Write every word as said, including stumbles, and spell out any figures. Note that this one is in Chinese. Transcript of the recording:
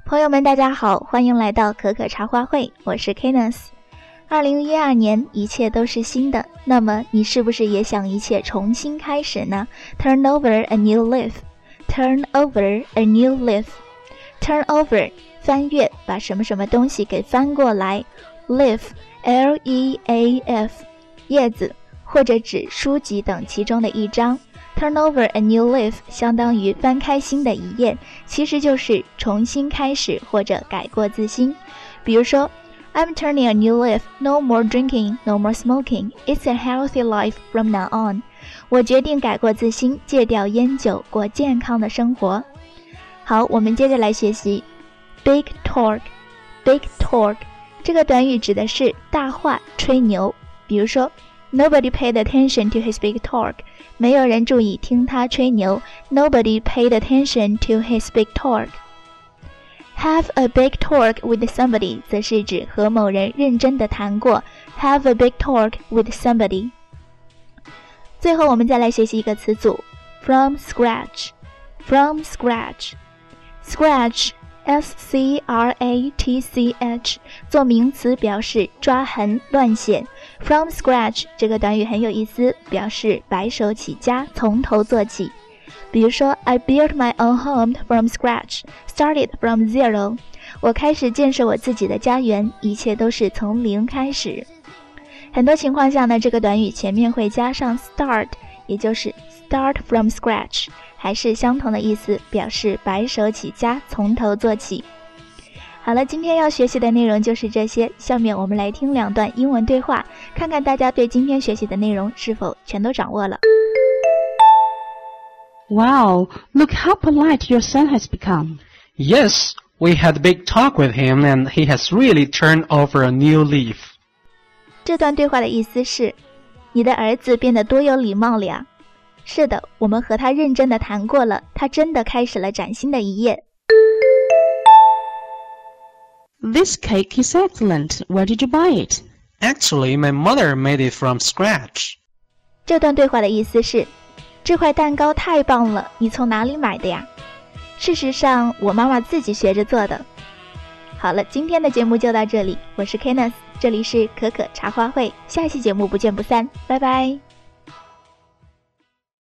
朋友们大家好，欢迎来到可可茶话会，我是 Kenneth。 二零一二年一切都是新的，那么你是不是也想一切重新开始呢？ Turn over a new leaf. Turn over a new leaf. Turn over 翻阅，把什么什么东西给翻过来。 Leaf L E A F 叶子或者指书籍等其中的一章。Turn over a new leaf 相当于翻开新的一页，其实就是重新开始或者改过自新。比如说 I'm turning a new leaf, no more drinking, no more smoking. It's a healthy life from now on. 我决定改过自新，戒掉烟酒，过健康的生活。好，我们接着来学习 Big talk. Big talk 这个短语指的是大话吹牛。比如说Nobody paid attention to his big talk. 没有人注意听他吹牛。Nobody paid attention to his big talk. Have a big talk with somebody 则是指和某人认真的谈过。Have a big talk with somebody. 最后我们再来学习一个词组 From scratch. From scratch. Scratch S C R A T C H 做名词表示抓痕乱写。From scratch 这个短语很有意思，表示白手起家，从头做起。比如说 I built my own home from scratch, started from zero. 我开始建设我自己的家园，一切都是从零开始。很多情况下呢，这个短语前面会加上 start， 也就是 start from scratch， 还是相同的意思，表示白手起家，从头做起。好了，今天要学习的内容就是这些，下面我们来听两段英文对话，看看大家对今天学习的内容是否全都掌握了。 Wow, look how polite your son has become. Yes, we had a big talk with him and he has really turned over a new leaf. 这段对话的意思是，你的儿子变得多有礼貌了呀。是的，我们和他认真的谈过了，他真的开始了崭新的一页。 This cake is excellent. Where did you buy it? Actually, my mother made it from scratch. 这段对话的意思是，这块蛋糕太棒了，你从哪里买的呀？事实上，我妈妈自己学着做的。好了，今天的节目就到这里，我是 Kenneth， 这里是可可茶话会，下期节目不见不散，拜拜。